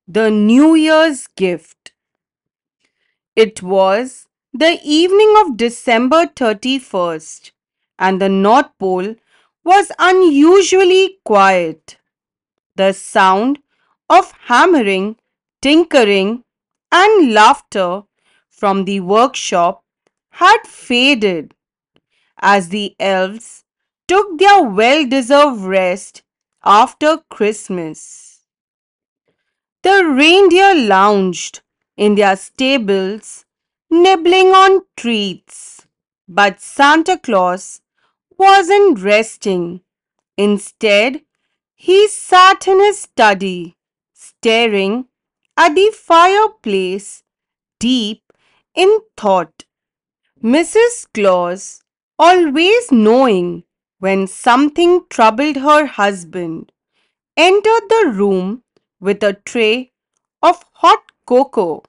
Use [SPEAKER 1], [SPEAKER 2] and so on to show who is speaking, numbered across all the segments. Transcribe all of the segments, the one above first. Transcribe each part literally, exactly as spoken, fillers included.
[SPEAKER 1] The New Year's Gift. It was the evening of December thirty-first, and the North Pole was unusually quiet. The sound of hammering, tinkering, and laughter from the workshop had faded as the elves took their well deserved rest after Christmas. The reindeer lounged in their stables, nibbling on treats. But Santa Claus wasn't resting. Instead, he sat in his study, staring at the fireplace, deep in thought. Missus Claus, always knowing when something troubled her husband, entered the room with a tray of hot cocoa.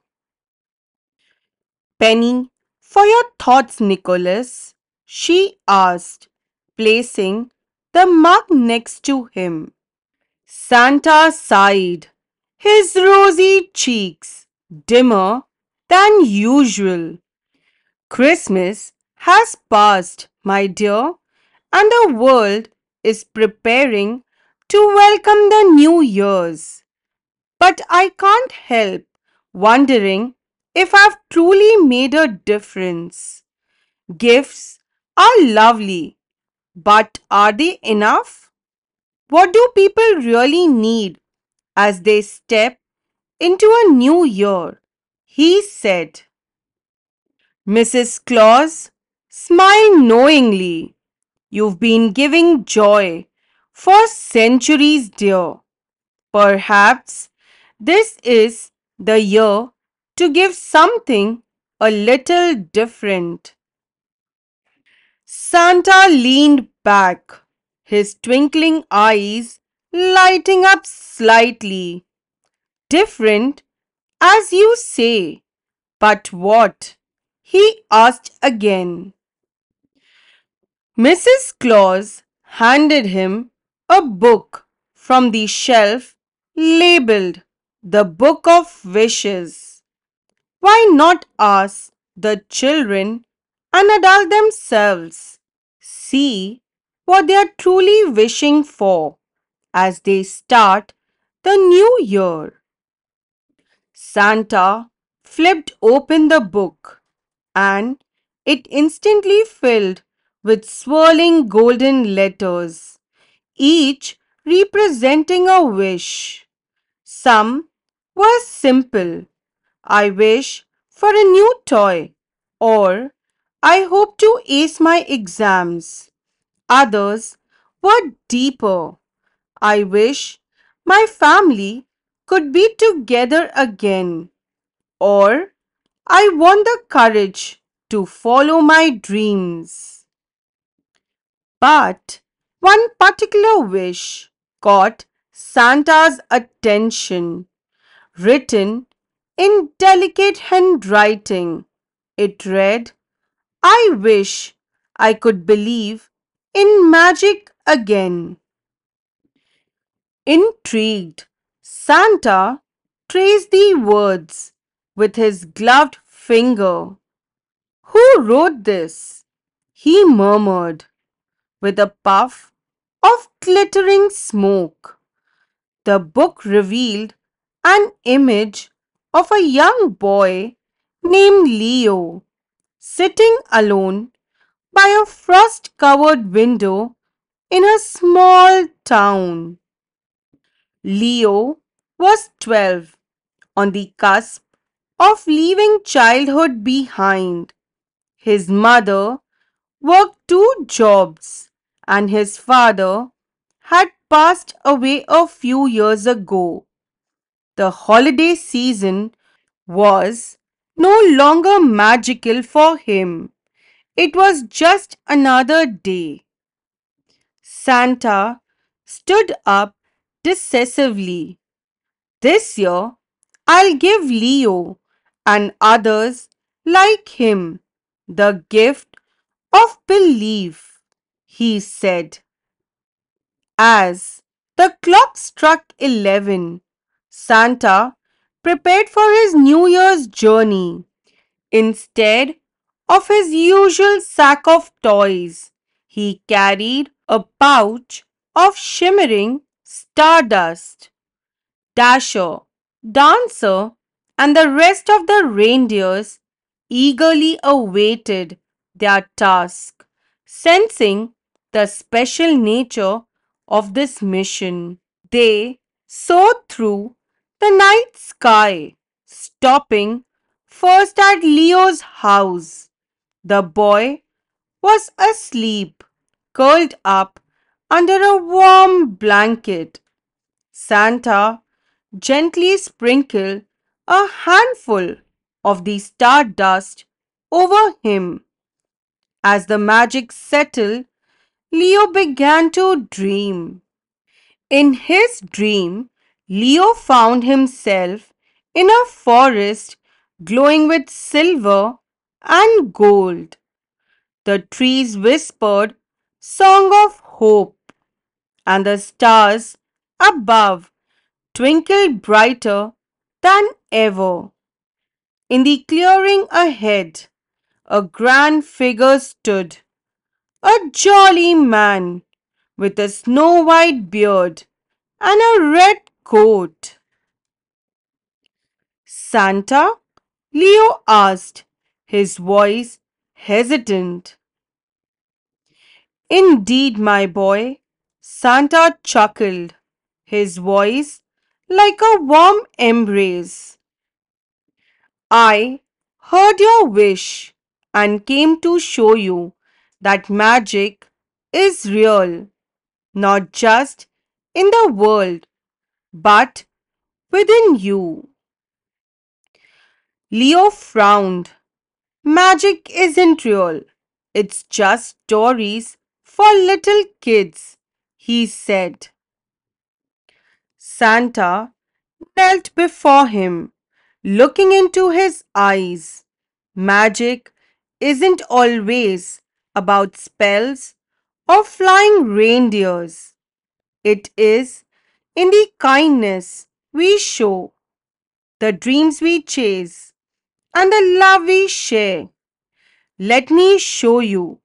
[SPEAKER 1] "Penny, for your thoughts, Nicholas," she asked, placing the mug next to him. Santa sighed, his rosy cheeks dimmer than usual. "Christmas has passed, my dear, and the world is preparing to welcome the New Year's. But I can't help wondering if I've truly made a difference. Gifts are lovely, but are they enough? What do people really need as they step into a new year?" he said. Missus Claus smiled knowingly. "You've been giving joy for centuries, dear. Perhaps this is the year to give something a little different." Santa leaned back, his twinkling eyes lighting up slightly. "Different, as you say, but what?" he asked again. Missus Claus handed him a book from the shelf labeled "The Book of Wishes." Why not ask the children and adult themselves? See what they are truly wishing for as they start the new year. Santa flipped open the book and it instantly filled with swirling golden letters, each representing a wish. Some were simple: "I wish for a new toy," or "I hope to ace my exams." Others were deeper: "I wish my family could be together again," or "I want the courage to follow my dreams." But one particular wish caught Santa's attention, written in delicate handwriting. It read, "I wish I could believe in magic again." Intrigued, Santa traced the words with his gloved finger. "Who wrote this?" he murmured, with a puff of glittering smoke. The book revealed an image of a young boy named Leo, sitting alone by a frost covered window in a small town. Leo was twelve, on the cusp of leaving childhood behind. His mother worked two jobs, and his father had passed away a few years ago. The holiday season was no longer magical for him. It was just another day. Santa stood up decisively. "This year, I'll give Leo and others like him the gift of belief," he said. As the clock struck eleven, Santa prepared for his New Year's journey. Instead of his usual sack of toys, he carried a pouch of shimmering stardust. Dasher, Dancer, and the rest of the reindeers eagerly awaited their task, sensing the special nature of this mission. They soared through the night sky, stopping first at Leo's house. The boy was asleep, curled up under a warm blanket. Santa gently sprinkled a handful of the stardust over him. As the magic settled, Leo began to dream. In his dream, Leo found himself in a forest glowing with silver and gold. The trees whispered song of hope, and the stars above twinkled brighter than ever. In the clearing ahead, a grand figure stood, a jolly man with a snow white beard and a red coat. Santa? Leo asked, his voice hesitant. Indeed, my boy, Santa chuckled, his voice like a warm embrace. I heard your wish and came to show you that magic is real, not just in the world, but within you. Leo frowned. Magic isn't real. It's just stories for little kids, he said. Santa knelt before him, looking into his eyes. Magic isn't always about spells or flying reindeers. It is in the kindness we show, the dreams we chase, and the love we share. Let me show you.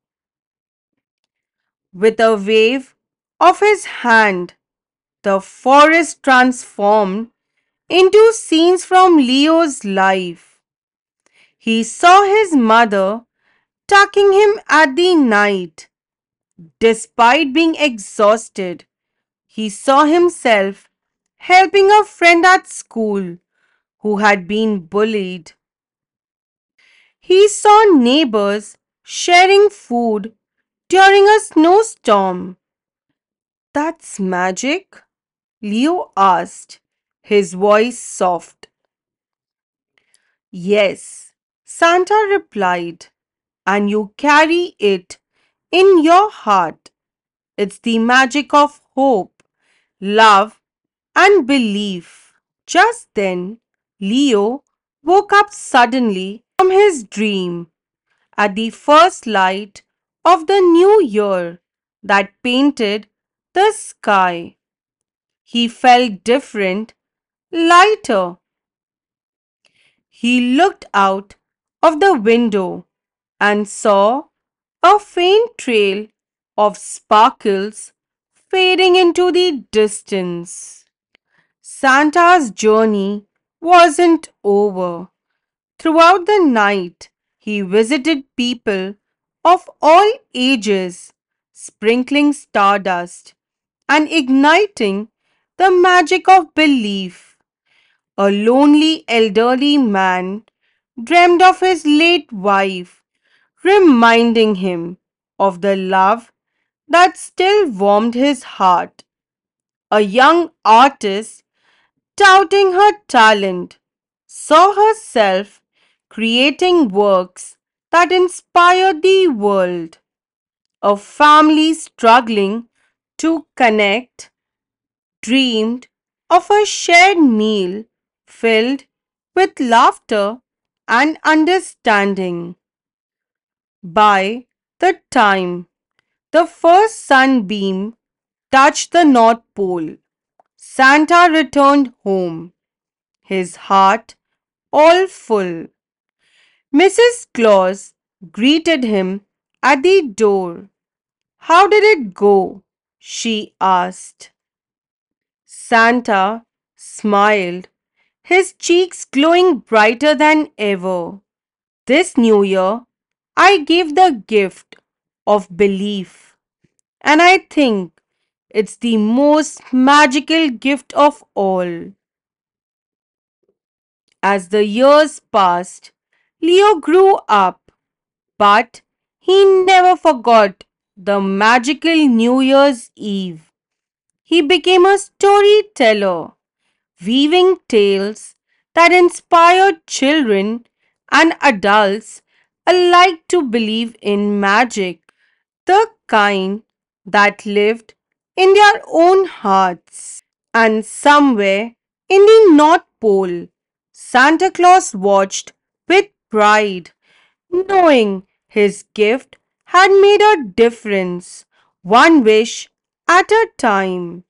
[SPEAKER 1] With a wave of his hand, the forest transformed into scenes from Leo's life. He saw his mother tucking him at the night. Despite being exhausted, he saw himself helping a friend at school who had been bullied. He saw neighbors sharing food during a snowstorm. That's magic? Leo asked, his voice soft. Yes, Santa replied, and you carry it in your heart. It's the magic of hope, love, and belief. Just then, Leo woke up suddenly from his dream at the first light of the new year that painted the sky. He felt different, lighter. He looked out of the window and saw a faint trail of sparkles fading into the distance. Santa's journey wasn't over. Throughout the night, he visited people of all ages, sprinkling stardust and igniting the magic of belief. A lonely elderly man dreamed of his late wife, reminding him of the love that still warmed his heart. A young artist, doubting her talent, saw herself creating works that inspired the world. A family struggling to connect dreamed of a shared meal filled with laughter and understanding. By the time the first sunbeam touched the North Pole, Santa returned home. his heart all full. Missus Claus greeted him at the door. "How did it go?" she asked. Santa smiled, his cheeks glowing brighter than ever. "This new year, I gave the gift of belief, and I think it's the most magical gift of all." As the years passed, Leo grew up, but he never forgot the magical New Year's Eve. He became a storyteller, weaving tales that inspired children and adults alike to believe in magic, the kind that lived in their own hearts. And somewhere in the North Pole, Santa Claus watched with pride, knowing his gift had made a difference, one wish at a time.